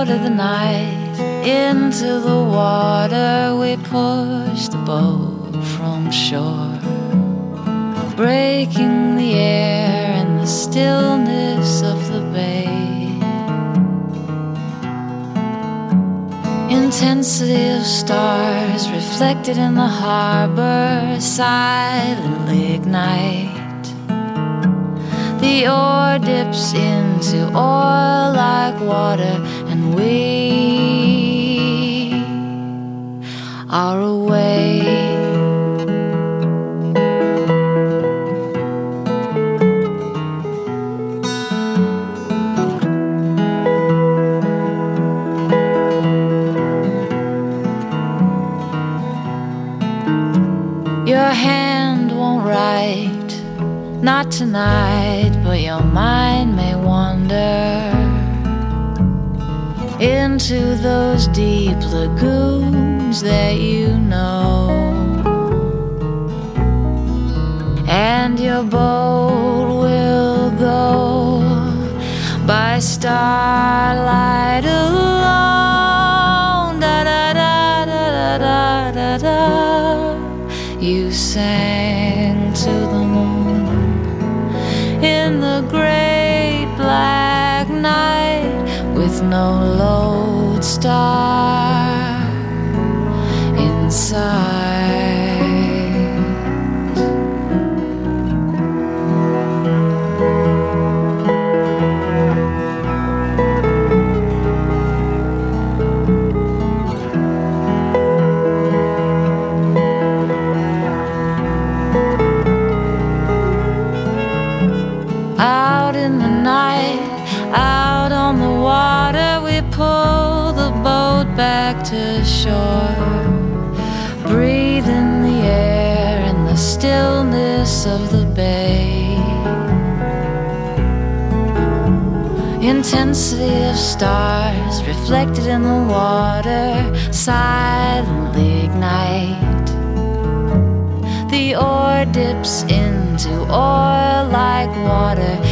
Out of the night, into the water, we pushed the boat from shore, breaking the air and the stillness of the bay. Intensity of stars reflected in the harbor, silently ignite. The ore dips into oil like water, and we are away. Your hand won't write, not tonight, but your mind may wander into those deep lagoons that you know, and your boat will go by starlight alone. Da da da da da da da. You sang to the moon in the great black night, with no lodestar inside. Out in the night, out on the water, we pull the boat back to shore, breathe in the air and the stillness of the bay. Intensity of stars reflected in the water, silently ignite. The ore dips into oil like water,